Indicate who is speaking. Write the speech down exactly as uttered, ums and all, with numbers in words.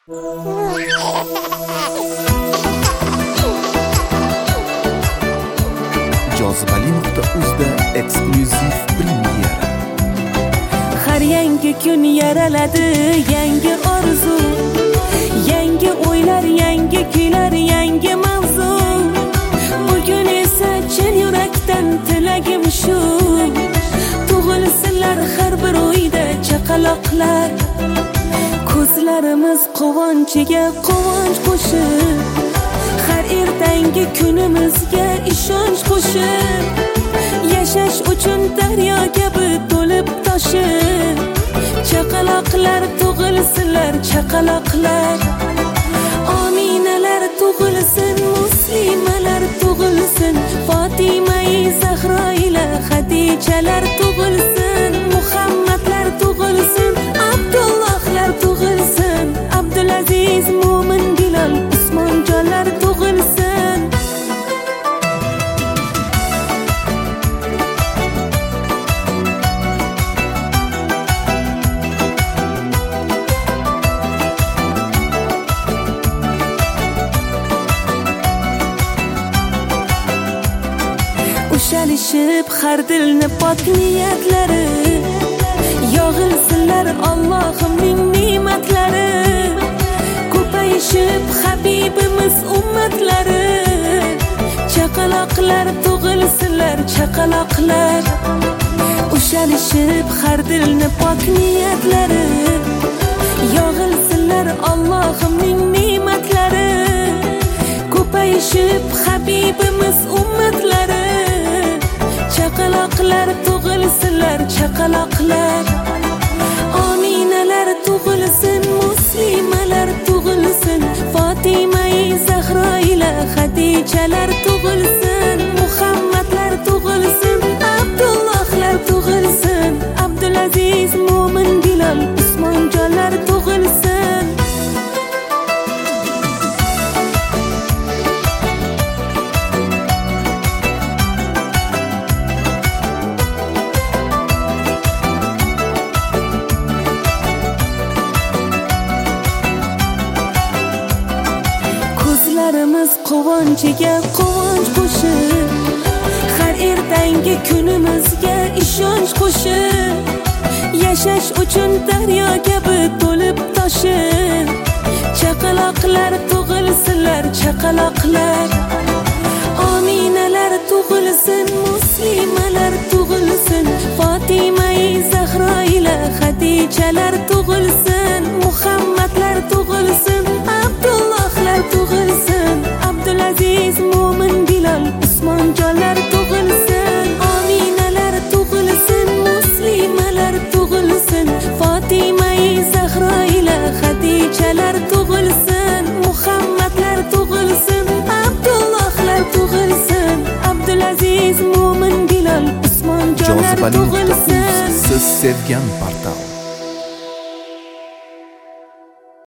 Speaker 1: jozibali nuqta uzda eksklyuziv premyera.
Speaker 2: Har yangi kun yaraladi yangi orzu, yangi o'ylar, yangi kuylar, yangi mavzu. Bugun esa chin yurakdan tilagim shu, tug'ilsinlar har bir uyda chaqaloqlar. Ko'zlarimiz quvonchiga quvonch qo'shib, har ertangi kunimizga ishonch qo'shib, yashash uchun daryo kabi to'lib toshib, chaqaloqlar tug'ilsinlar, chaqaloqlar. Ominalar tug'ilsin, muslimalar tug'ilsin, Fotimai Zahro ila Xadijalar tug'ilsin, Muhammadlar tug'ilsin, Abdullohlar tug'ilsin, Abdulaziz, Mo'min, Bilol, Usmonjonlar tug'ilsin. Ushalishib har dilni pok niyatlari, yog'ilsinlar Allohimning ne'matlari. Ko'payishib Habibimiz ummatlari, chaqaloqlar tug'ilsinlar, chaqaloqlar. Ushalishib har dilni pok niyatlari, yog'ilsinlar Allohimning ne'matlari. Ko'payishib Habibimiz ummatlari, chaqaloqlar tug'ilsinlar, chaqaloqlar. Ominalar tug'ilsin, muslimalar tug'ilsin, Fotimai Zahro ila Xadijalar tug'ilsin, Muhammadlar tug'ilsin, Abdullohlar tug'ilsin, Abdulaziz, Mo'min, Bilol, Usmonjonlar tug'ilsin. Ko'zlarimiz quvonchiga quvonch qo'shib, har ertangi kunimizga ishonch qo'shib, yashash uchun daryo kabi to'lib toshib, chaqaloqlar tug'ilsinlar, chaqaloqlar. Ominalar tug'ilsin, muslimalar tug'ilsin, Fotimai Zahro ila Xadijalar tug'ilsin, Muhammadlar tug'ilsin, Abdullohlar tug'ilsin, Abdulaziz, Mo'min, Bilol, Usmonjonlar tug'ilsin. Ominalar tug'ilsin, muslimalar tug'ilsin, Fotimai Zahro ila Xadijalar tug'ilsin, Muhammadlar tug'ilsin, Abdullohlar tug'ilsin, Abdulaziz, Mo'min, Bilol, Usmonjonlar tug'ilsin.
Speaker 1: Siz sevgan portal.